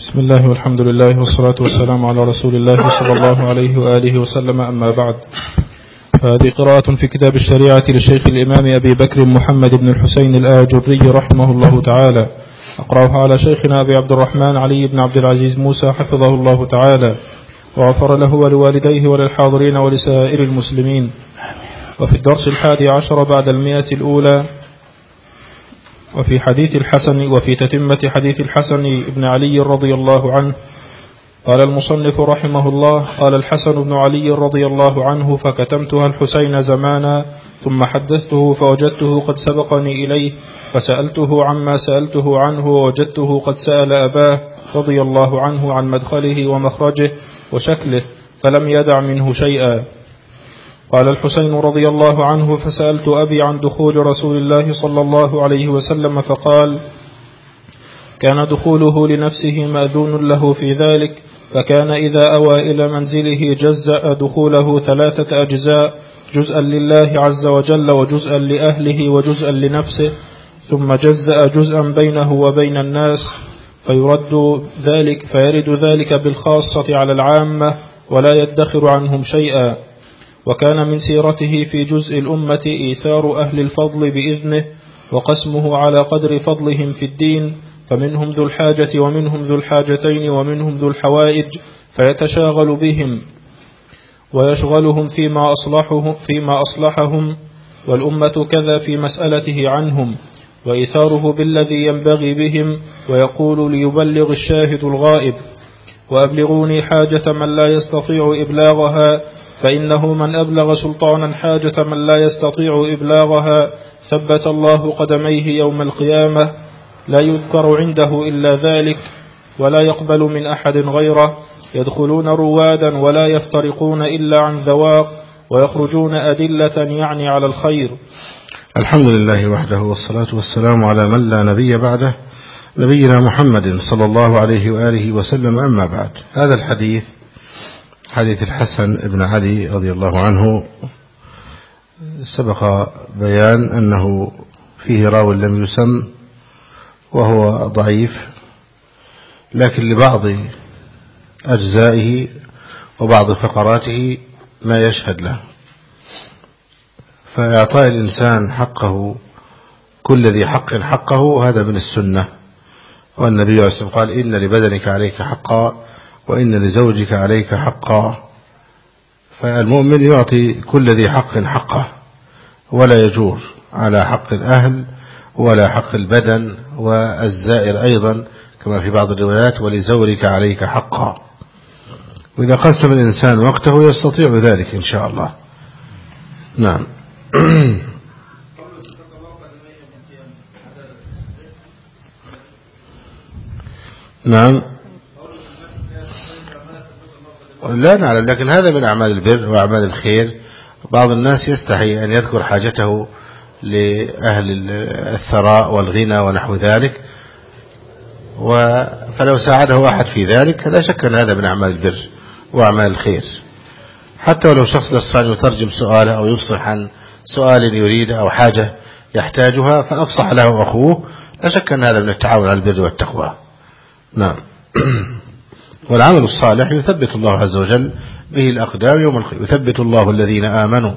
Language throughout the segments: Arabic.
بسم الله والحمد لله والصلاة والسلام على رسول الله صلى الله عليه وآله وسلم. أما بعد، هذه قراءة في كتاب الشريعة للشيخ الإمام أبي بكر محمد بن الحسين الآجري رحمه الله تعالى. أقرأها على شيخنا أبي عبد الرحمن علي بن عبد العزيز موسى حفظه الله تعالى وغفر له ولوالديه وللحاضرين ولسائر المسلمين. وفي الدرس 11 بعد 100 الأولى، وفي حديث الحسن وفي تتمة حديث الحسن بن علي رضي الله عنه، قال المصنف رحمه الله: قال الحسن بن علي رضي الله عنه: فكتمتها الحسين زمانا، ثم حدثته فوجدته قد سبقني إليه، فسألته عما سألته عنه، ووجدته قد سأل أباه رضي الله عنه عن مدخله ومخرجه وشكله، فلم يدع منه شيئا. قال الحسين رضي الله عنه: فسألت أبي عن دخول رسول الله صلى الله عليه وسلم، فقال: كان دخوله لنفسه مأذون له في ذلك، فكان إذا أوى إلى منزله جزأ دخوله 3 أجزاء: جزءا لله عز وجل، وجزءا لأهله، وجزءا لنفسه، ثم جزأ جزءا بينه وبين الناس، فيرد ذلك بالخاصة على العامة، ولا يدخر عنهم شيئا. وكان من سيرته في جزء الأمة إيثار أهل الفضل بإذنه، وقسمه على قدر فضلهم في الدين، فمنهم ذو الحاجة ومنهم ذو الحاجتين ومنهم ذو الحوائج، فيتشاغل بهم ويشغلهم فيما أصلحهم، والأمة كذا في مسألته عنهم، وإيثاره بالذي ينبغي بهم، ويقول ليبلغ الشاهد الغائب: وأبلغوني حاجة من لا يستطيع إبلاغها، فإنه من أبلغ سلطانا حاجة من لا يستطيع إبلاغها ثبت الله قدميه يوم القيامة، لا يذكر عنده إلا ذلك، ولا يقبل من أحد غيره، يدخلون روادا ولا يفترقون إلا عن ذواق، ويخرجون أدلة يعني على الخير. الحمد لله وحده، والصلاة والسلام على من لا نبي بعده، نبينا محمد صلى الله عليه وآله وسلم. أما بعد، هذا الحديث حديث الحسن بن علي رضي الله عنه سبق بيان أنه فيه راو لم يسم، وهو ضعيف، لكن لبعض أجزائه وبعض فقراته ما يشهد له، فإعطاء الإنسان حقه، كل ذي حق حقه، هذا من السنة. والنبي عليه الصلاة والسلام قال: إن لبدنك عليك حقا، وإن لزوجك عليك حقا. فالمؤمن يعطي كل ذي حق حقه، ولا يجور على حق الأهل ولا حق البدن، والزائر أيضا كما في بعض الروايات: ولزورك عليك حقا. وإذا قسم الإنسان وقته يستطيع ذلك إن شاء الله. نعم. نعم، لا نعلم، لكن هذا من أعمال البر وأعمال الخير. بعض الناس يستحي أن يذكر حاجته لأهل الثراء والغنى ونحو ذلك، فلو ساعده أحد في ذلك لا شك أن هذا من أعمال البر وأعمال الخير. حتى ولو شخص لسان يترجم سؤاله أو يفصح عن سؤال يريد أو حاجة يحتاجها فأفصح له أخوه، لا شك أن هذا من التعاون على البر والتقوى. نعم. والعمل الصالح يثبت الله عز وجل به الأقدام يوم القيامة. يثبت الله الذين آمنوا،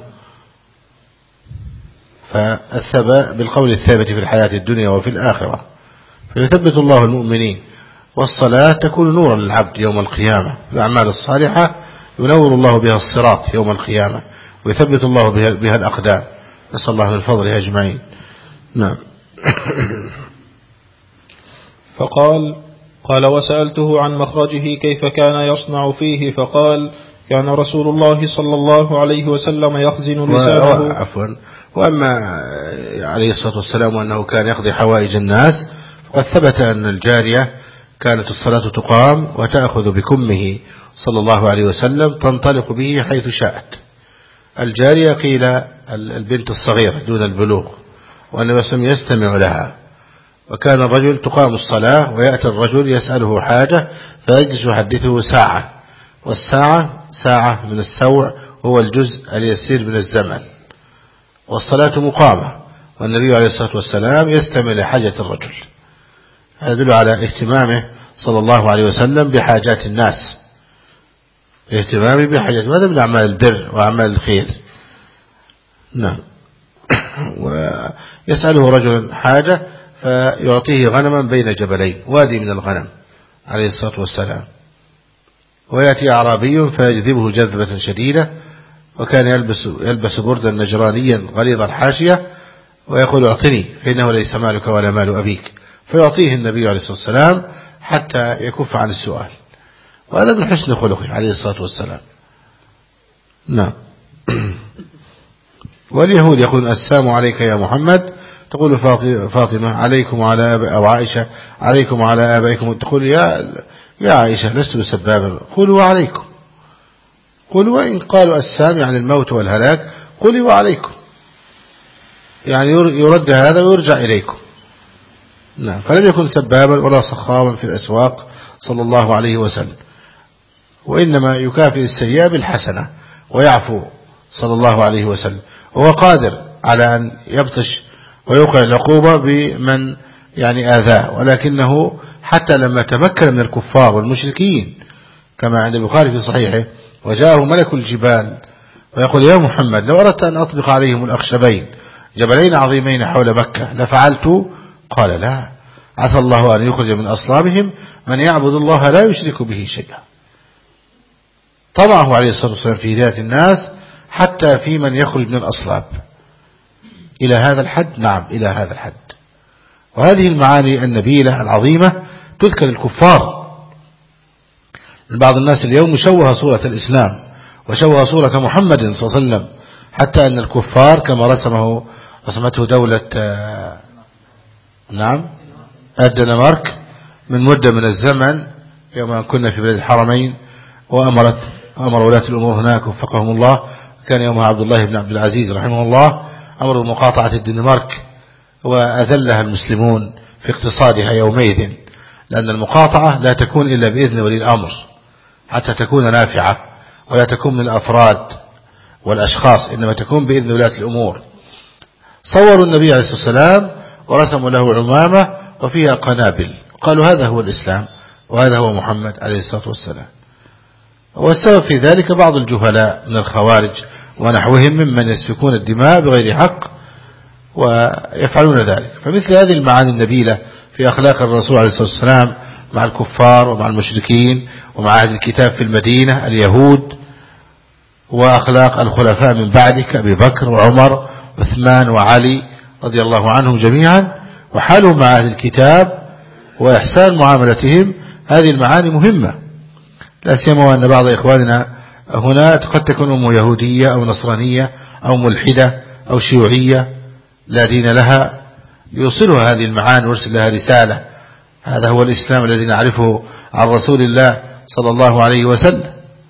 فالثبات بالقول الثابت في الحياة الدنيا وفي الآخرة، فيثبت الله المؤمنين. والصلاة تكون نورا للعبد يوم القيامة. الأعمال الصالحة ينور الله بها الصراط يوم القيامة، ويثبت الله بها الأقدام. نسأل الله من فضله أجمعين. نعم. قال: وسألته عن مخرجه كيف كان يصنع فيه، فقال: كان رسول الله صلى الله عليه وسلم يخزن لسانه. وأما عليه الصلاة والسلام أنه كان يقضي حوائج الناس، فقد ثبت أن الجارية كانت الصلاة تقام وتأخذ بكمه صلى الله عليه وسلم تنطلق به حيث شاءت. الجارية قيل البنت الصغيرة دون البلوغ، وأنه يستمع لها. وكان الرجل تقام الصلاة ويأتي الرجل يسأله حاجة فيجلس يحدثه ساعة، والساعة ساعة من السوع، هو الجزء اليسير من الزمن، والصلاة مقامة، والنبي عليه الصلاة والسلام يستمع لحاجة الرجل. هذا يدل على اهتمامه صلى الله عليه وسلم بحاجات الناس، اهتمامه بحاجات، هذا من أعمال البر وأعمال الخير. نعم. ويسأله رجل حاجة فيعطيه غنما بين جبلين، وادي من الغنم عليه الصلاة والسلام، ويأتي أعرابي فيجذبه جذبة شديدة، وكان يلبس بردا نجرانيا غليظ الحاشية، ويقول اعطني فإنه ليس مالك ولا مال أبيك، فيعطيه النبي عليه الصلاة والسلام حتى يكف عن السؤال، وهذا من حسن خلقه عليه الصلاة والسلام. نعم. واليهود يقولون السلام عليك يا محمد، تقول فاطمة عليكم وعلى أو عائشة عليكم وعلى آبائكم، تقول يا عائشة لست بسبابا، قولوا وعليكم، قولوا، وإن قالوا السام يعني الموت والهلاك قولوا وعليكم، يعني يرد هذا ويرجع إليكم. نعم. فلم يكن سبابا ولا صخابا في الأسواق صلى الله عليه وسلم، وإنما يكافئ السيئة بالحسنة ويعفو صلى الله عليه وسلم، وهو قادر على أن يبطش ويوقع العقوبة بمن يعني آذاه، ولكنه حتى لما تمكن من الكفار والمشركين كما عند البخاري في صحيحه، وجاءه ملك الجبال ويقول يا محمد لو أردت أن أطبق عليهم الأخشبين جبلين عظيمين حول مكة لفعلت، قال لا، عسى الله أن يخرج من أصلابهم من يعبد الله لا يشرك به شيئا. طمعه عليه الصلاة والسلام في هداية الناس حتى في من يخرج من الأصلاب. إلى هذا الحد؟ نعم، إلى هذا الحد. وهذه المعاني النبيلة العظيمة تذكر الكفار. بعض الناس اليوم شوه صورة الإسلام وشوه صورة محمد صلى الله عليه وسلم، حتى أن الكفار كما رسمته دولة نعم الدنمارك من مدة من الزمن، يوم كنا في بلاد الحرمين، وأمر ولاة الأمور هناك وفقهم الله، كان يومها عبد الله بن عبد العزيز رحمه الله، أمر بمقاطعة الدنمارك، وأذلها المسلمون في اقتصادها يومئذ، لأن المقاطعة لا تكون إلا بإذن ولي الأمر حتى تكون نافعة، ولا تكون من الأفراد والأشخاص، إنما تكون بإذن ولاة الأمور. صوروا النبي عليه الصلاة والسلام ورسموا له عمامة وفيها قنابل، قالوا هذا هو الإسلام وهذا هو محمد عليه الصلاة والسلام. والسبب في ذلك بعض الجهلاء من الخوارج ونحوهم ممن يسفكون الدماء بغير حق ويفعلون ذلك. فمثل هذه المعاني النبيلة في أخلاق الرسول عليه الصلاة والسلام مع الكفار ومع المشركين ومع أهل الكتاب في المدينة اليهود، وأخلاق الخلفاء من بعده كأبي بكر وعمر وعثمان وعلي رضي الله عنهم جميعا، وحالهم مع أهل الكتاب وإحسان معاملتهم، هذه المعاني مهمة، لا سيما وأن بعض إخواننا هنا قد تكون أم يهودية أو نصرانية أو ملحدة أو شيوعية لا دين لها، يوصلها هذه المعاني ويرسل لها رسالة، هذا هو الإسلام الذي نعرفه عن رسول الله صلى الله عليه وسلم.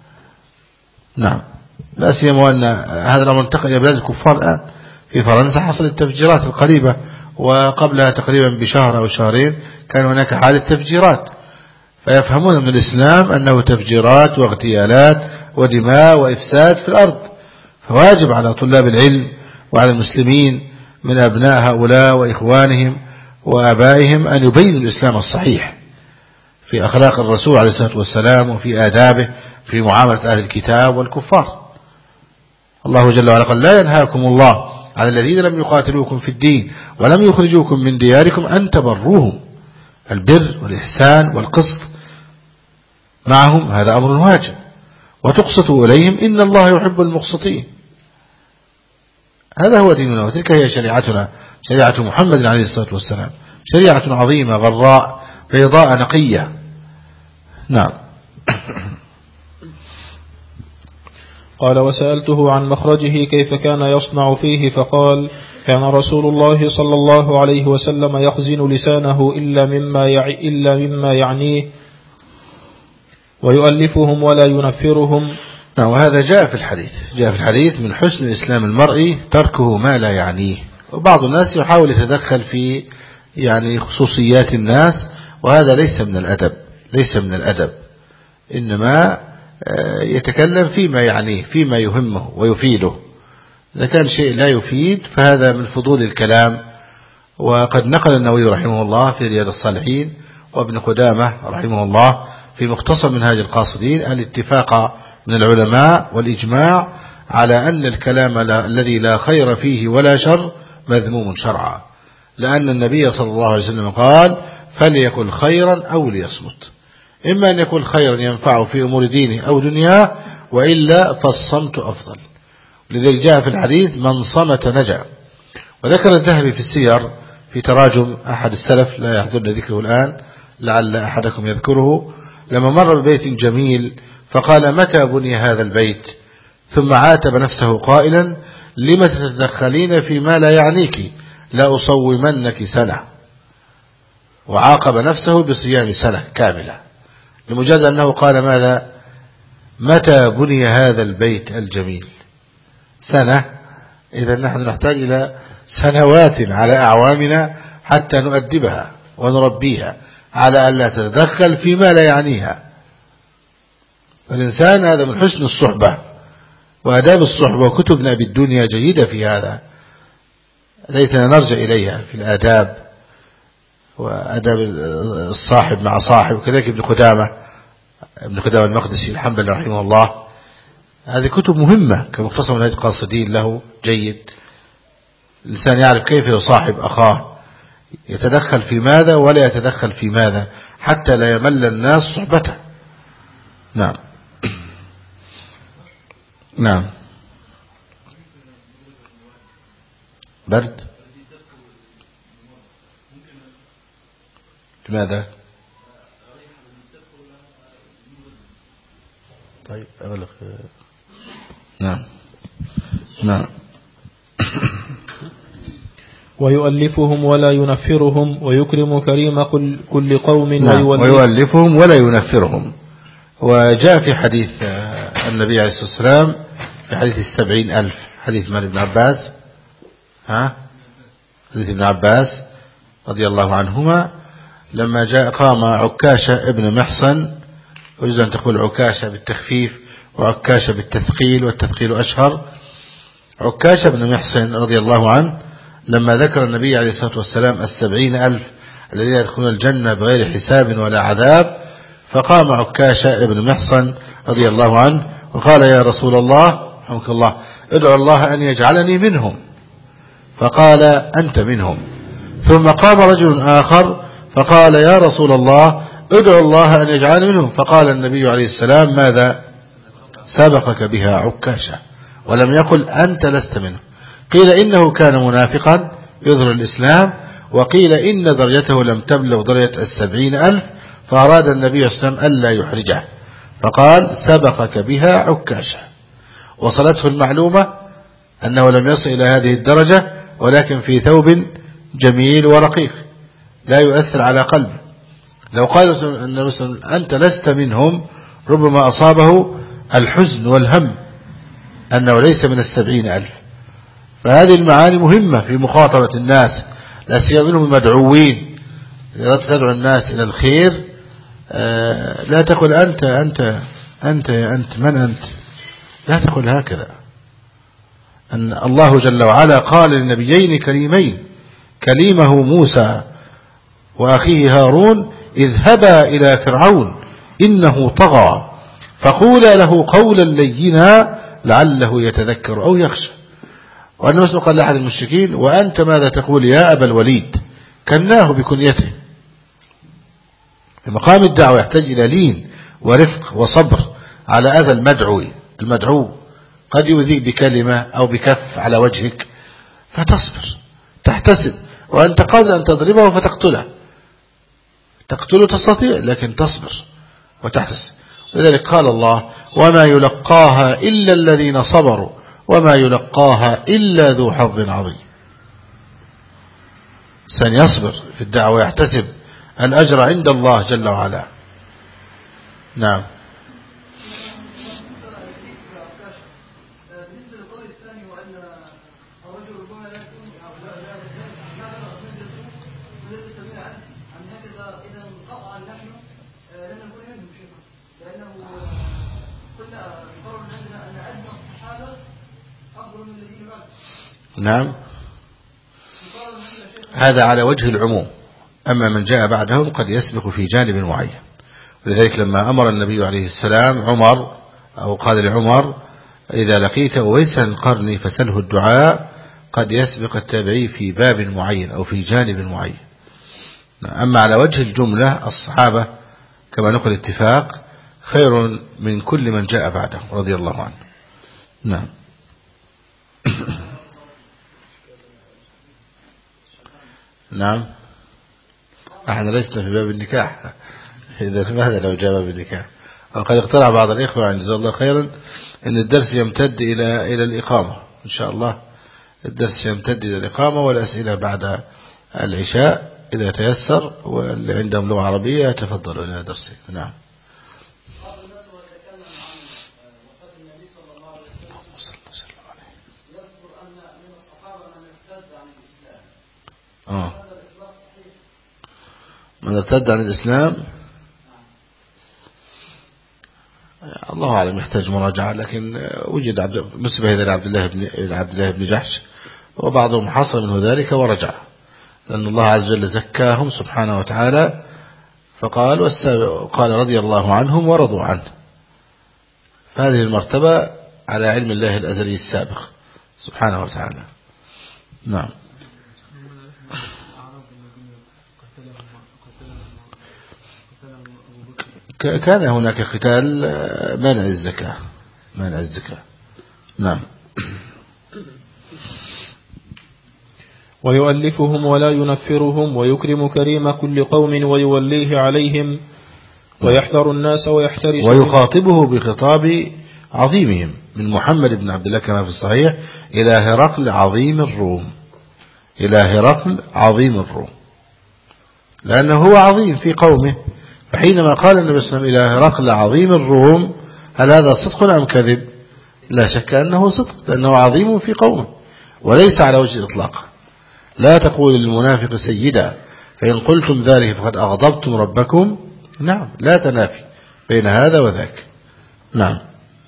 نعم. لا سيما وأن هذا الأمر انتقل إلى بلاد الكفار الآن. في فرنسا حصلت تفجيرات القريبة، وقبلها تقريبا بشهر أو شهرين كان هناك حالة تفجيرات، فيفهمون من الإسلام أنه تفجيرات واغتيالات ودماء وإفساد في الأرض. فواجب على طلاب العلم وعلى المسلمين من أبناء هؤلاء وإخوانهم وآبائهم أن يبينوا الإسلام الصحيح في أخلاق الرسول عليه الصلاة والسلام وفي آدابه في معاملة أهل الكتاب والكفار. الله جل وعلا قال لا ينهاكم الله على الذين لم يقاتلوكم في الدين ولم يخرجوكم من دياركم أن تبروهم. البر والإحسان والقسط معهم هذا أمر واجب، وتقسطوا إليهم إن الله يحب المقسطين. هذا هو ديننا، وتلك هي شريعتنا، شريعة محمد عليه الصلاة والسلام، شريعة عظيمة غراء بيضاء نقية. نعم. قال وسألته عن مخرجه كيف كان يصنع فيه، فقال كان رسول الله صلى الله عليه وسلم يخزن لسانه إلا مما يعنيه ويؤلفهم ولا ينفرهم. نعم. وهذا جاء في الحديث من حسن إسلام المرء تركه ما لا يعنيه. وبعض الناس يحاول يتدخل في يعني خصوصيات الناس، وهذا ليس من الأدب، إنما يتكلم فيما يعنيه فيما يهمه ويفيده. إذا كان شيء لا يفيد فهذا من فضول الكلام. وقد نقل النووي رحمه الله في رياض الصالحين وابن قدامة رحمه الله في مختصر منهاج القاصدين الاتفاق من العلماء والإجماع على أن الكلام الذي لا خير فيه ولا شر مذموم شرعا، لأن النبي صلى الله عليه وسلم قال فليقل خيرا أو ليصمت، إما أن يقول خيرا ينفعه في أمور دينه أو دنياه، وإلا فالصمت أفضل. لذلك جاء في الحديث من صمت نجا. وذكر الذهبي في السير في تراجم أحد السلف لا يحضرني ذكره الآن لعل أحدكم يذكره، لما مر ببيت جميل فقال متى بني هذا البيت، ثم عاتب نفسه قائلا لم تتدخلين فيما لا يعنيك، لا أصومنك سنة، وعاقب نفسه بصيام سنة كاملة لمجرد أنه قال ماذا؟ متى بني هذا البيت الجميل، سنة. إذا نحن نحتاج إلى سنوات على أعوامنا حتى نؤدبها ونربيها على أن لا تتدخل فيما لا يعنيها. فالإنسان هذا من حسن الصحبة وآداب الصحبة، وكتبنا بالدنيا جيدة في هذا، ليتنا نرجع إليها في الآداب وآداب الصاحب مع صاحب. وكذلك ابن قدامة المقدسي الحنبلي رحمه الله، هذه كتب مهمة كمختصر منهاج القاصدين له جيد. الإنسان يعرف كيف يصاحب أخاه، يتدخل في ماذا ولا يتدخل في ماذا، حتى لا يمل الناس صحبته. نعم نعم. برد لماذا؟ طيب أبلغ. نعم نعم. ويؤلفهم ولا ينفرهم ويكرم كريم كل قوم. نعم. ويؤلفهم ولا ينفرهم. وجاء في حديث النبي عليه الصلاة والسلام في حديث 70,000، حديث من ابن عباس، حديث ابن عباس رضي الله عنهما، لما جاء قام عكاشة ابن محصن، ويجوز أن تقول عكاشة بالتخفيف وعكاشة بالتثقيل، والتثقيل أشهر. عكاشة ابن محصن رضي الله عنه لما ذكر النبي عليه الصلاة والسلام 70,000 الذين يدخلون الجنة بغير حساب ولا عذاب، فقام عكاشة ابن محصن رضي الله عنه وقال يا رسول الله رحمك الله ادعو الله أن يجعلني منهم، فقال أنت منهم. ثم قام رجل آخر فقال يا رسول الله ادعو الله أن يجعلني منهم، فقال النبي عليه السلام ماذا؟ سبقك بها عكاشة، ولم يقل أنت لست منه. قيل إنه كان منافقا يظهر الإسلام، وقيل إن درجته لم تبلغ درجة 70,000، فأراد النبي صلى الله عليه وسلم ألا يحرجه، فقال سبقك بها عكاشة. وصلته المعلومة أنه لم يصل إلى هذه الدرجة، ولكن في ثوب جميل ورقيق لا يؤثر على قلبه. لو قال النبي صلى الله عليه وسلم أنت لست منهم، ربما أصابه الحزن والهم أنه ليس من 70,000. فهذه المعاني مهمة في مخاطبة الناس، لا سيما منهم المدعوين. إذا تدعو الناس إلى الخير لا تقل أنت أنت أنت أنت من أنت، لا تقل هكذا. أن الله جل وعلا قال للنبيين كريمين، كليمه موسى وأخيه هارون اذهبا إلى فرعون إنه طغى فقولا له قولا لينا لعله يتذكر أو يخشى. وأن مسلم قال لأحد المشركين وأنت ماذا تقول يا أبا الوليد، كناه بكنيته. في مقام الدعوة يحتاج إلى لين ورفق وصبر على أذى المدعو قد يؤذيك بكلمة أو بكف على وجهك، فتصبر تحتسب، وأنت قادر أن تضربه فتقتله، تستطيع، لكن تصبر وتحتسب. لذلك قال الله وما يلقاها إلا الذين صبروا وما يلقاها إلا ذو حظ عظيم. سيصبر في الدعوة يحتسب الأجر عند الله جل وعلا. نعم. نعم، هذا على وجه العموم، أما من جاء بعدهم قد يسبق في جانب معين. ولذلك لما أمر النبي عليه السلام عمر أو قال لعمر إذا لقيت أويسا القرني فسله الدعاء، قد يسبق التابعي في باب معين أو في جانب معين. أما على وجه الجملة الصحابة كما نقول اتفاق خير من كل من جاء بعده رضي الله عنه. نعم. نعم. احنا لسنا في باب النكاح، إذا ماذا لو جاء باب النكاح؟ وقد اقترح بعض الإخوة عن جزاه الله خيرا أن الدرس يمتد إلى الإقامة إن شاء الله. الدرس يمتد إلى الإقامة والأسئلة بعد العشاء إذا تيسر، واللي عندهم لغة عربية تفضلوا إلى درسه. نعم. من ارتد عن الإسلام الله أعلم يحتاج مراجعة، لكن وجد نسبة إلى عبد الله بن جحش، وبعضهم حصل منه ذلك ورجع، لأن الله عز وجل زكاهم سبحانه وتعالى، فقال قال رضي الله عنهم ورضوا عنه. فهذه المرتبة على علم الله الأزلي السابق سبحانه وتعالى. نعم. كان هناك قتال منع الزكاة. نعم. ويؤلفهم ولا ينفرهم ويكرم كريم كل قوم ويوليه عليهم ويحذر الناس ويحترس ويخاطبه بخطاب عظيمهم من محمد بن عبد الله كما في الصحيح إلى هرقل عظيم الروم، لأنه هو عظيم في قومه. فحينما قال النبي صلى الله عليه وسلم إلى هرقل عظيم الروم، هل هذا صدق أم كذب؟ لا شك أنه صدق، لأنه عظيم في قومه وليس على وجه الإطلاق. لا تقول للمنافق سيدا، فإن قلتم ذلك فقد أغضبتم ربكم. نعم، لا تنافي بين هذا وذاك. نعم.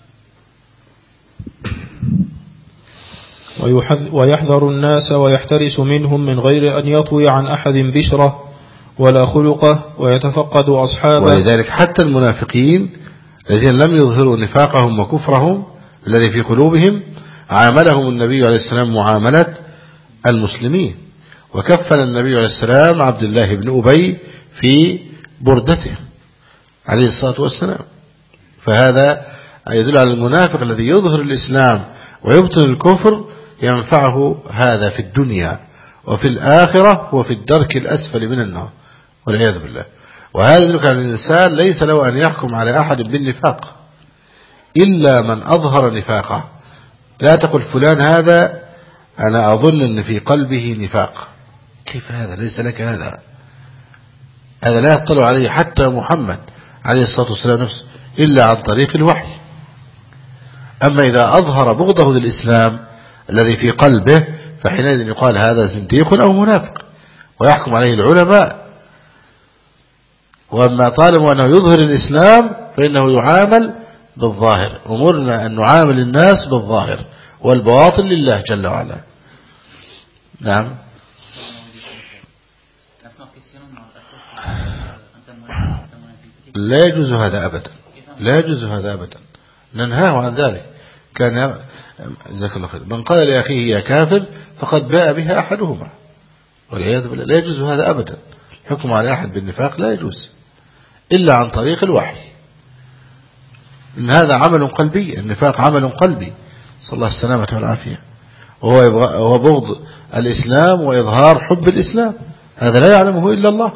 ويحذر الناس ويحترس منهم من غير أن يطوي عن أحد بشرة ولا خلقه ويتفقد أصحابه. ولذلك حتى المنافقين الذين لم يظهروا نفاقهم وكفرهم الذي في قلوبهم عاملهم النبي عليه السلام معاملة المسلمين، وكفل النبي عليه السلام عبد الله بن أبي في بردته عليه الصلاة والسلام. فهذا يدل على المنافق الذي يظهر الإسلام ويبطن الكفر ينفعه هذا في الدنيا، وفي الآخرة وفي الدرك الأسفل من النار والعياذ بالله. وهذا يدل على الإنسان ليس له أن يحكم على أحد بالنفاق إلا من أظهر نفاقه. لا تقل فلان هذا أنا أظن أن في قلبه نفاق، كيف هذا؟ ليس لك هذا لا يطلع عليه حتى محمد عليه الصلاة والسلام نفسه إلا عن طريق الوحي. أما إذا أظهر بغضه للإسلام الذي في قلبه فحينئذ يقال هذا زنديق أو منافق ويحكم عليه العلماء. وأما طالما أنه يظهر الإسلام فإنه يعامل بالظاهر. أمرنا أن نعامل الناس بالظاهر والبواطن لله جل وعلا. نعم. لا يجوز هذا أبدا، ننهاه عن ذلك. كان جزاك الله خير من قال لأخيه يا كافر فقد باء بها أحدهما والعياذ بالله. لا يجوز هذا أبدا. الحكم على أحد بالنفاق لا يجوز إلا عن طريق الوحي، إن هذا عمل قلبي. النفاق عمل قلبي، صلى الله السلامة والعافية، وهو بغض الإسلام وإظهار حب الإسلام، هذا لا يعلمه إلا الله.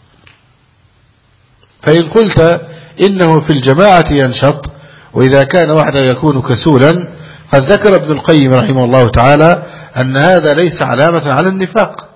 فإن قلت إنه في الجماعة ينشط وإذا كان وحده يكون كسولا، قد ذكر ابن القيم رحمه الله تعالى أن هذا ليس علامة على النفاق،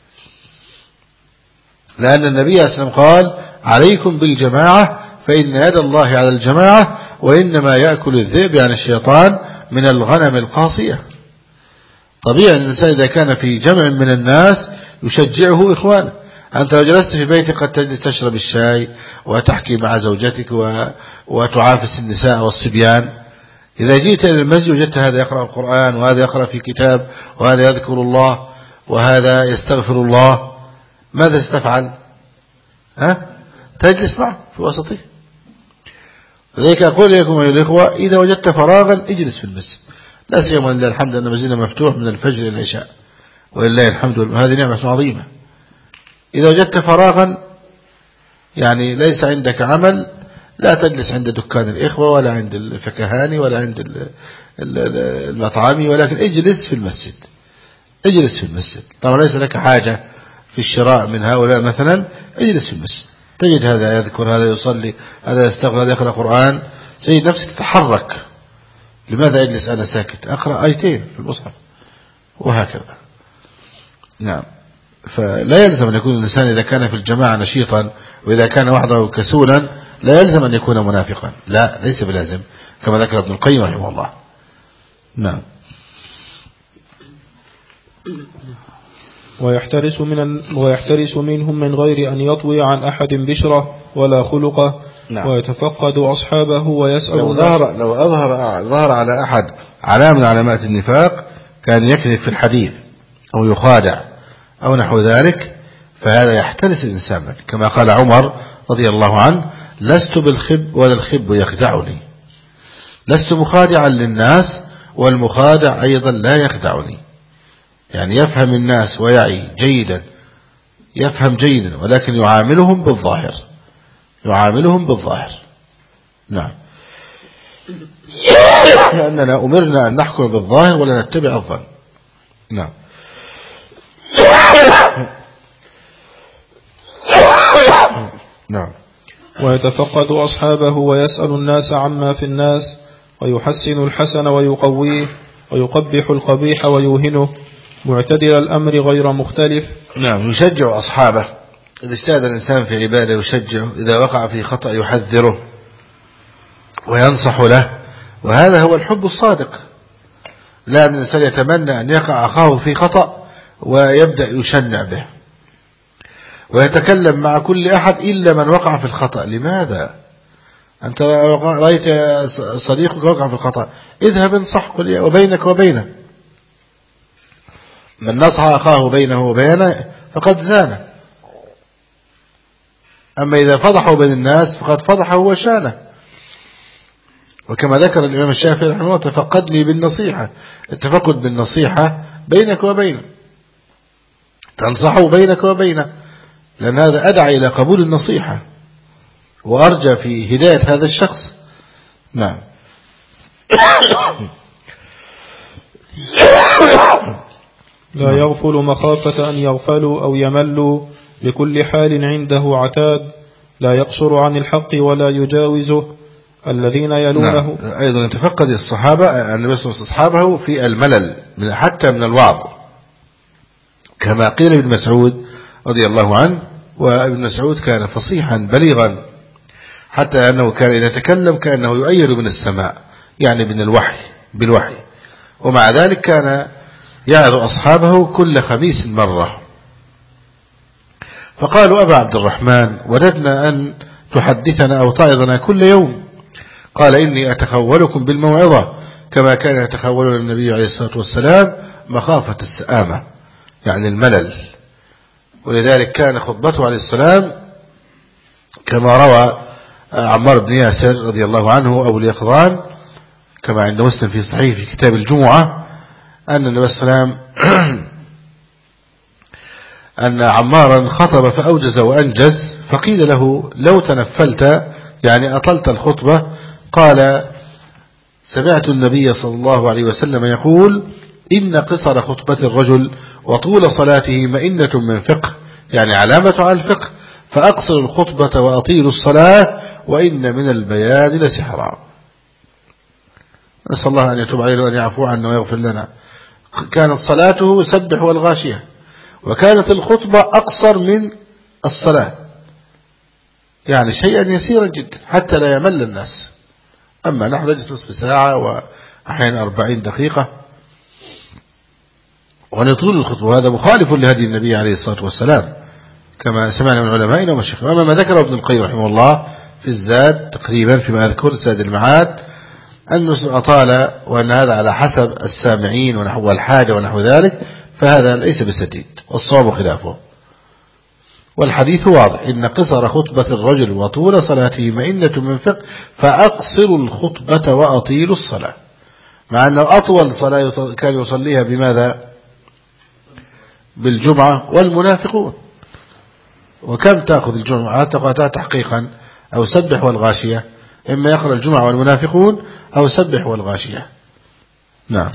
لأن النبي صلى الله عليه وسلم قال عليكم بالجماعة فإن يد الله على الجماعة وإنما يأكل الذئب يعني الشيطان من الغنم القاصية. طبيعي الإنسان إذا كان في جمع من الناس يشجعه إخوانه. أنت لو جلست في بيتك قد تجلس تشرب الشاي وتحكي مع زوجتك وتعافس النساء والصبيان. إذا جئت إلى المسجد وجدت هذا يقرأ القرآن وهذا يقرأ في كتاب وهذا يذكر الله وهذا يستغفر الله، ماذا ستفعل؟ تجلس معه في وسطه. لذلك أقول لكم أيها الإخوة إذا وجدت فراغا اجلس في المسجد، لا سيما لله الحمد أن مسجدنا مفتوح من الفجر إلى العشاء ولله الحمد، هذه نعمة عظيمة. إذا وجدت فراغا يعني ليس عندك عمل، لا تجلس عند دكان الإخوة ولا عند الفكهاني ولا عند المطعمي، ولكن اجلس في المسجد، اجلس في المسجد. طبعا ليس لك حاجة في الشراء من هؤلاء مثلا، اجلس في المسجد، تجد هذا يذكر، هذا يصلي، هذا يستغفر، هذا يقرأ قرآن، تجد نفسك تتحرك. لماذا أجلس أنا ساكت؟ أقرأ آيتين في المصحف وهكذا. نعم. فلا يلزم أن يكون الإنسان إذا كان في الجماعة نشيطا وإذا كان وحده كسولا لا يلزم أن يكون منافقا، لا ليس بلازم، كما ذكر ابن القيم رحمه الله. نعم. ويحترس منهم من غير أن يطوي عن أحد بشرة ولا خلقه. نعم. ويتفقد أصحابه ويسأل. لو ظهر على أحد علامة من علامات النفاق كان يكذب في الحديث أو يخادع أو نحو ذلك، فهذا يحترس الإنسان منه، كما قال عمر رضي الله عنه: لست بالخب ولا الخب يخدعني، لست مخادعا للناس والمخادع أيضا لا يخدعني. يعني يفهم الناس ويعي جيدا، يفهم جيدا، ولكن يعاملهم بالظاهر، يعاملهم بالظاهر. نعم. لأننا أمرنا أن نحكم بالظاهر ولا نتبع الظن. نعم. نعم. ويتفقد أصحابه ويسأل الناس عما في الناس، ويحسن الحسن ويقويه، ويقبح القبيح ويوهنه، معتدل الأمر غير مختلف. نعم. يشجع أصحابه، إذا اجتهد الإنسان في عبادة يشجعه، إذا وقع في خطأ يحذره وينصح له، وهذا هو الحب الصادق. لا أن الإنسان يتمنى أن يقع أخاه في خطأ ويبدأ يشنع به ويتكلم مع كل أحد إلا من وقع في الخطأ. لماذا؟ أنت رأيت صديقك وقع في الخطأ، اذهب انصح وبينك وبينه. من نصح أخاه بينه وبينه فقد زانه. أما إذا فضحه بين الناس فقد فضحه وشانه. وكما ذكر الإمام الشافعي رحمه الله: تفقدني بالنصيحة. التفقد بالنصيحة بينك وبينه، تنصحه بينك وبينه، لأن هذا أدعى إلى قبول النصيحة وأرجى في هداية هذا الشخص. نعم. لا يغفل مخافة أن يغفلوا أو يملوا، لكل حال عنده عتاد، لا يقصر عن الحق ولا يجاوزه. الذين يلونه. نعم. أيضا يتفقد الصحابة أن يبصر أصحابه في الملل حتى من الوعظ، كما قيل ابن مسعود رضي الله عنه، وابن مسعود كان فصيحا بليغا حتى أنه كان إذا تكلم كأنه يؤيد من السماء، يعني من الوحي، بالوحي، ومع ذلك كان يعظ أصحابه كل خميس مرة. فقالوا: أبا عبد الرحمن، وددنا أن تحدثنا أو تعظنا كل يوم. قال: إني أتخولكم بالموعظة كما كان يتخولنا النبي عليه الصلاة والسلام مخافة السآمة، يعني الملل. ولذلك كان خطبته عليه السلام كما روى عمار بن ياسر رضي الله عنه أبو اليقظان كما عند مسلم في صحيح في كتاب الجمعة، أن النبي صلى الله عليه وسلم أن عمارا خطب فأوجز وأنجز، فقيل له: لو تنفلت، يعني أطلت الخطبة. قال: سمعت النبي صلى الله عليه وسلم يقول: إن قصر خطبة الرجل وطول صلاته مئنة من فقه، يعني علامة على الفقه، فأقصر الخطبة وأطيل الصلاة وإن من البيان لسحرا. نسأل الله أن يتوب علينا وأن يعفو عنا ويغفر لنا. كانت صلاته سبح والغاشية، وكانت الخطبة أقصر من الصلاة، يعني شيئا يسيرا جدا حتى لا يمل الناس. أما نحن نجلس نصف ساعة وأحيانا 40 دقيقة ونطول الخطبة، هذا مخالف لهدي النبي عليه الصلاة والسلام كما سمعنا من علمائنا ومشايخنا. أما ما ذكره ابن القيم رحمه الله في الزاد تقريبا فيما أذكر زاد المعاد أنه أطال، وأن هذا على حسب السامعين ونحو الحاجة ونحو ذلك، فهذا ليس بسديد، والصواب خلافه. والحديث واضح: إن قصر خطبة الرجل وطول صلاته مئنة من فقه، فأقصروا الخطبة وأطيلوا الصلاة. مع أنه أطول صلاة كان يصليها بماذا؟ بالجمعة والمنافقون. وكم تأخذ الجمعة؟ تقرأ تحقيقا أو سبح والغاشية، إما يقرأ الجمعة والمنافقون أو سبح والغاشية. نعم.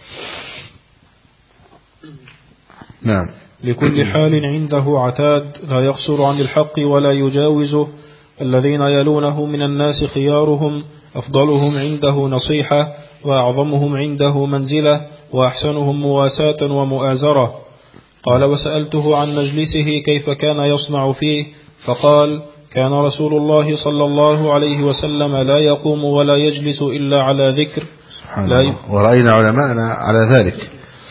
نعم. لكل حال عنده عتاد لا يقصر عن الحق ولا يجاوزه. الذين يلونه من الناس خيارهم، أفضلهم عنده نصيحة، وأعظمهم عنده منزلة، وأحسنهم مواساة ومؤازرة. قال: وسألته عن مجلسه كيف كان يصنع فيه، فقال: كان رسول الله صلى الله عليه وسلم لا يقوم ولا يجلس إلا على ذكر. ورأينا علماءنا على ذلك،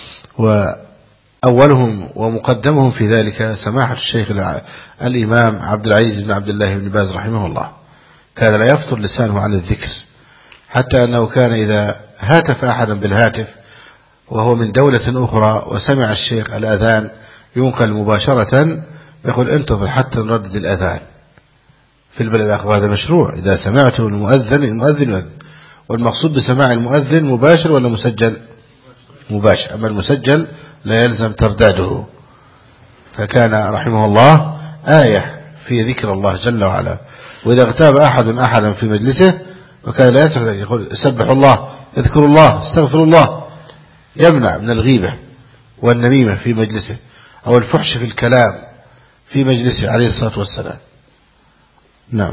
وأولهم ومقدمهم في ذلك سماحة الشيخ الإمام عبد العزيز بن عبد الله بن باز رحمه الله. كان لا يفطر لسانه عن الذكر، حتى أنه كان إذا هاتف أحدا بالهاتف وهو من دولة أخرى وسمع الشيخ الأذان ينقل مباشرة، يقول: انتظر حتى نردد الأذان في البلد الآخر. هذا مشروع. إذا سمعته المؤذن يؤذن. والمقصود بسماع المؤذن مباشر ولا مسجل؟ مباشر. أما المسجل لا يلزم ترداده. فكان رحمه الله آية في ذكر الله جل وعلا. وإذا اغتاب أحدا في مجلسه وكان لا يسرد يقول: سبح الله، اذكر الله، استغفر الله. يمنع من الغيبة والنميمة في مجلسه أو الفحش في الكلام في مجلسه عليه الصلاة والسلام. نعم.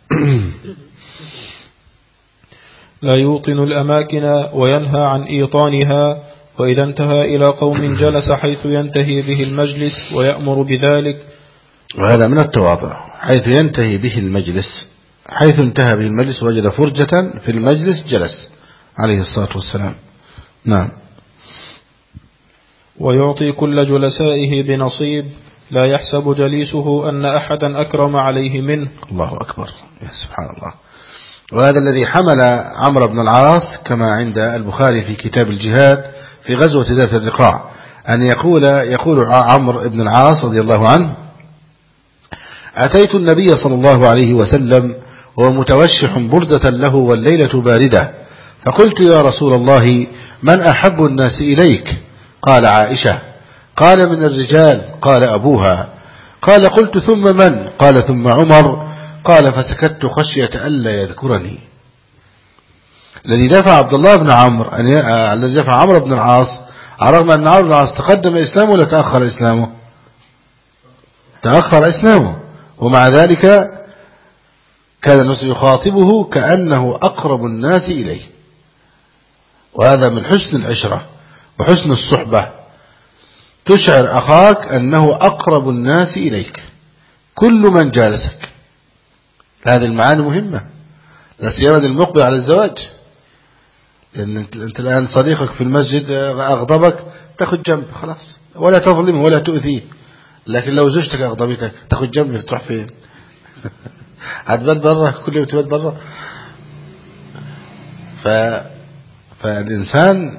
لا يوطن الأماكن وينهى عن إيطانها. وإذا انتهى إلى قوم جلس حيث ينتهي به المجلس ويأمر بذلك. وهذا من التواضع، حيث ينتهي به المجلس، حيث انتهى به المجلس وجد فرجة في المجلس جلس عليه الصلاة والسلام. نعم. ويعطي كل جلسائه بنصيب، لا يحسب جليسه أن أحدا أكرم عليه منه. الله أكبر، يا سبحان الله. وهذا الذي حمل عمرو بن العاص كما عند البخاري في كتاب الجهاد في غزوة ذات الرقاع أن يقول عمرو بن العاص رضي الله عنه: أتيت النبي صلى الله عليه وسلم وهو متوشح بردة له والليلة باردة، فقلت: يا رسول الله، من أحب الناس إليك؟ قال: عائشة. قال: من الرجال؟ قال: أبوها. قال: قلت: ثم من؟ قال: ثم عمر. قال: فسكت خشية ألا يذكرني. الذي دفع عبد الله بن عمرو الذي دفع عمرو بن العاص، على الرغم أن عمرو بن العاص تقدم إسلامه ولا تأخر إسلامه؟ تأخر إسلامه، ومع ذلك كان الناس يخاطبه كأنه أقرب الناس إليه. وهذا من حسن العشرة وحسن الصحبة، تشعر أخاك أنه أقرب الناس إليك كل من جالسك. هذه المعاني مهمة، لا سيما المقبل على الزواج. لأن أنت الآن صديقك في المسجد أغضبك، تأخذ جنب خلاص، ولا تظلمه ولا تؤذيه. لكن لو زوجتك أغضبتك تأخذ جنب، تروح فين؟ هتبات برا، كل يوم تبات برا. فالإنسان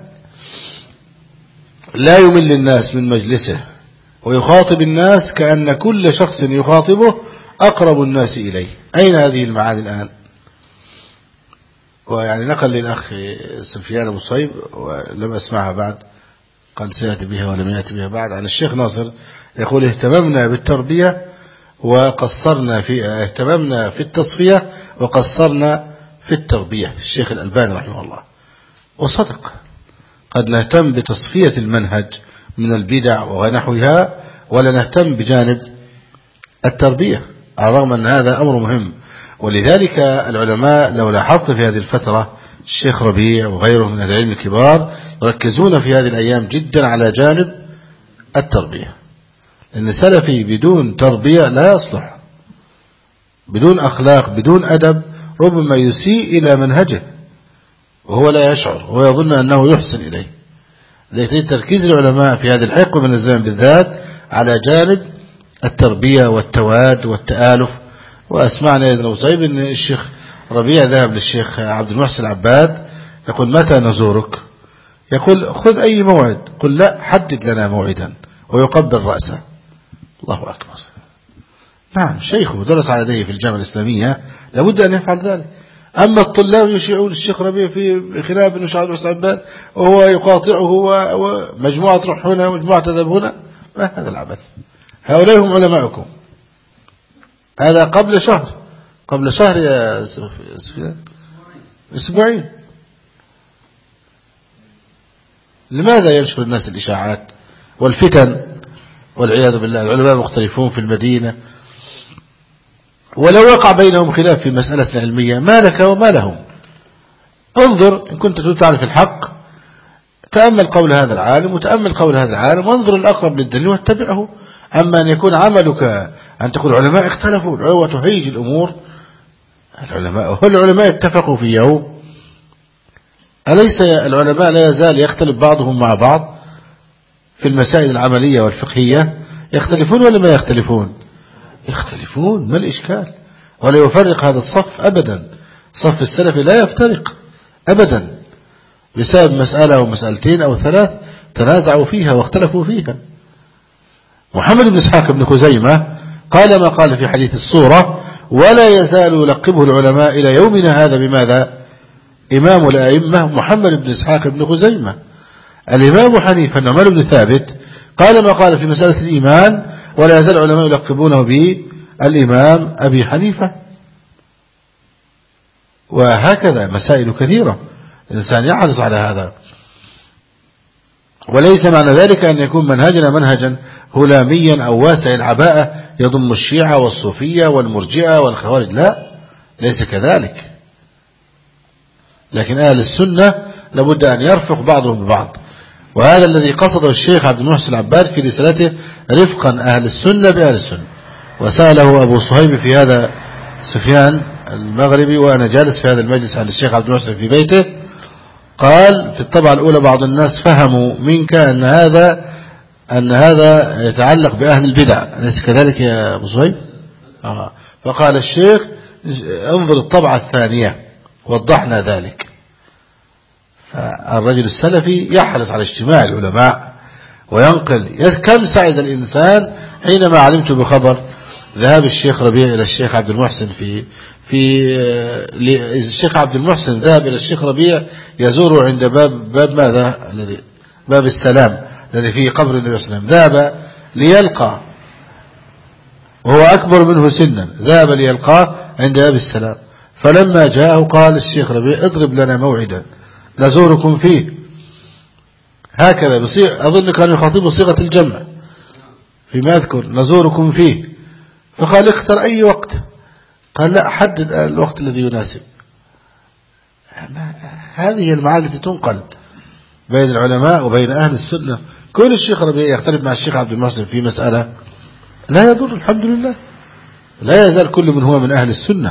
لا يمل الناس من مجلسه، ويخاطب الناس كأن كل شخص يخاطبه أقرب الناس إليه. أين هذه المعاني الآن؟ ويعني نقل للأخ سفيان أبو صيب ولم أسمعها بعد، قال سيأتي بها ولم يأتي بها بعد، عن الشيخ ناصر يقول: اهتممنا بالتربية وقصرنا اهتممنا في التصفية وقصرنا في التربية. الشيخ الألباني رحمه الله. وصدق، قد نهتم بتصفية المنهج من البدع ونحوها ولا نهتم بجانب التربية، على الرغم أن هذا أمر مهم. ولذلك العلماء لو لاحظت في هذه الفترة الشيخ ربيع وغيره من العلم الكبار يركزون في هذه الأيام جدا على جانب التربية، لأن السلفي بدون تربية لا يصلح، بدون أخلاق بدون أدب ربما يسيء إلى منهجه وهو لا يشعر ويظن أنه يحسن إليه. لذلك تركيز العلماء في هذه الحقبة من الزمن بالذات على جانب التربية والتواد والتآلف. وأسمعنا ابن مصيب أن الشيخ ربيع ذهب للشيخ عبد المحسن العباد يقول: متى نزورك؟ يقول: خذ أي موعد. قل: لا، حدد لنا موعدا، ويقبل رأسه. الله أكبر. نعم شيخه درس على يديه في الجامعة الإسلامية لابد أن يفعل ذلك. أما الطلاب يشيعون الشيخ ربيع في خلاف بن شعب وسعبان وهو يقاطعه ومجموعة تروح هنا ومجموعة تذهب هنا، ما هذا العبث. هؤلاء هم علماءكم. هذا قبل شهر يا سفيان، أسبوعين. لماذا ينشر الناس الإشاعات والفتن والعياذ بالله؟ العلماء مختلفون في المدينة، ولو وقع بينهم خلاف في مسألة علمية ما لك وما لهم. انظر إن كنت تعرف الحق، تأمل قول هذا العالم وتأمل قول هذا العالم وانظر الأقرب للدليل واتبعه. أما أن يكون عملك أن تقول العلماء اختلفوا وتهيج الأمور. العلماء اتفقوا في يوم؟ أليس العلماء لا يزال يختلف بعضهم مع بعض في المسائل العملية والفقهية؟ يختلفون ولا ما يختلفون؟ يختلفون. ما الإشكال؟ ولا يفرق هذا الصف أبدا. صف السلف لا يفترق أبدا بسبب مسألة أو مسألتين أو ثلاث تنازعوا فيها واختلفوا فيها. محمد بن إسحاق بن خزيمة قال ما قال في حديث الصورة: ولا يزال يلقبه العلماء إلى يومنا هذا بماذا؟ إمام الأئمة محمد بن إسحاق بن خزيمة. الإمام حنيفة النعمان بن ثابت قال ما قال في مسألة الإيمان: ولا يزال العلماء يلقبونه بالإمام أبي حنيفة. وهكذا مسائل كثيرة الإنسان يحرص على هذا. وليس معنى ذلك أن يكون منهجنا منهجا هلاميا أو واسع العباءة يضم الشيعة والصوفية والمرجئة والخوارج، لا، ليس كذلك. لكن أهل السنة لابد أن يرفق بعضهم ببعض، وهذا الذي قصده الشيخ عبد المحسن العباد في رسالته رفقا أهل السنة بأهل السنة. وسأله أبو صهيب في هذا سفيان المغربي وأنا جالس في هذا المجلس عند الشيخ عبد المحسن في بيته، قال في الطبعة الأولى بعض الناس فهموا منك أن هذا يتعلق بأهل البدع، أليس كذلك يا أبو صهيب؟ فقال الشيخ انظر الطبعة الثانية وضحنا ذلك. فالرجل السلفي يحرص على اجتماع العلماء وينقل. كم سعد الإنسان حينما علمت بخبر ذهاب الشيخ ربيع إلى الشيخ عبد المحسن الشيخ عبد المحسن ذهب إلى الشيخ ربيع يزور عند باب ماذا الذي باب السلام الذي فيه قبر النبي صلى الله عليه وسلم. ذهب ليلقى وهو أكبر منه سنا، ذهب ليلقاه عند باب السلام. فلما جاءه قال الشيخ ربيع: اضرب لنا موعدا نزوركم فيه. هكذا أظن كان يخاطب صيغة الجمع فيما أذكر، نزوركم فيه. فقال: اختر أي وقت. قال: لا، حدد الوقت الذي يناسب. هذه المعاني التي تنقل بين العلماء وبين أهل السنة. كل الشيخ ربيع يختلف مع الشيخ عبد المحسن في مسألة لا يضر، الحمد لله، لا يزال كل من هو من أهل السنة.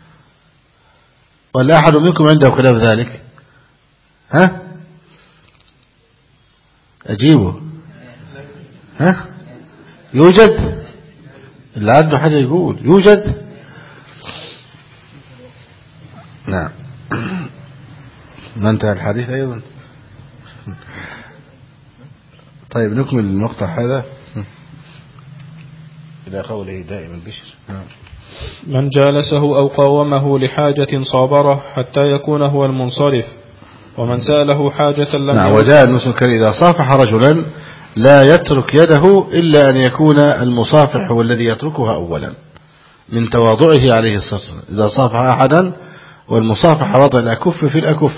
ولا أحد منكم عنده خلاف ذلك؟ أجيبه. يوجد اللي عنده حاجة يقول يوجد. نعم. ننتهي الحديث أيضا. طيب نكمل المقطع هذا إلى قوله دائما بشر. من جالسه أو قاومه لحاجة صابره حتى يكون هو المنصرف، ومن سأله حاجة لم نعم. وجاء المسلم إذا صافح رجلا لا يترك يده إلا أن يكون المصافح هو الذي يتركها أولا من تواضعه عليه الصلاة والسلام. إذا صافح أحدا، والمصافحة وضع الأكف في الأكف،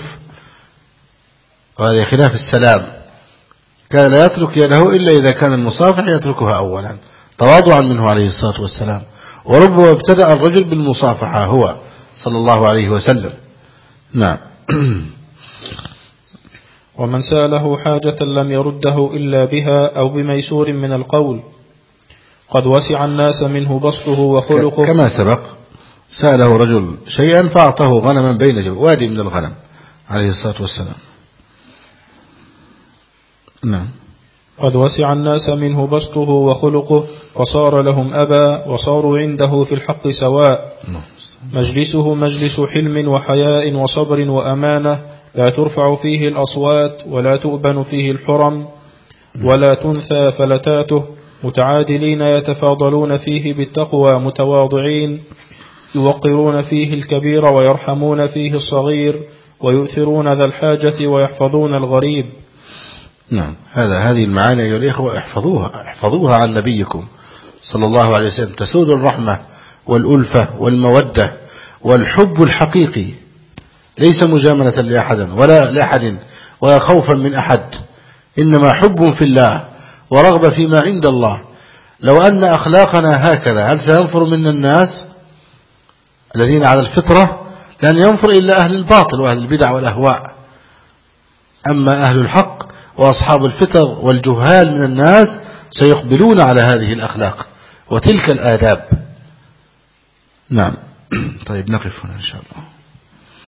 وهذا خلاف السلام، كان لا يترك يده إلا إذا كان المصافح يتركها أولا تواضعا منه عليه الصلاة والسلام. وربما ابتدأ الرجل بالمصافحة هو صلى الله عليه وسلم. نعم. ومن سأله حاجة لم يرده إلا بها أو بميسور من القول، قد وسع الناس منه بسطه وخلقه. كما سبق، سأله رجل شيئا فأعطاه غنما بين جبل، وادي من الغنم عليه الصلاة والسلام. نعم. قد وسع الناس منه بسطه وخلقه، فصار لهم أبا، وصاروا عنده في الحق سواء. مجلسه مجلس حلم وحياء وصبر وأمانة، لا ترفع فيه الأصوات ولا تؤبن فيه الحرم ولا تنثى فلتاته، متعادلين يتفاضلون فيه بالتقوى، متواضعين يوقرون فيه الكبير ويرحمون فيه الصغير، ويؤثرون ذا الحاجة ويحفظون الغريب. نعم، هذه المعاني أيها الإخوة احفظوها عن نبيكم صلى الله عليه وسلم، تسود الرحمة والألفة والمودة والحب الحقيقي، ليس مجاملة لأحد ولا خوفا من أحد، إنما حب في الله ورغبة فيما عند الله. لو أن أخلاقنا هكذا هل سينفر منا الناس الذين على الفطرة؟ لن ينفر إلا أهل الباطل وأهل البدع والأهواء. أما أهل الحق وأصحاب الفطر والجهال من الناس سيقبلون على هذه الأخلاق وتلك الآداب. نعم. طيب نقف هنا إن شاء الله.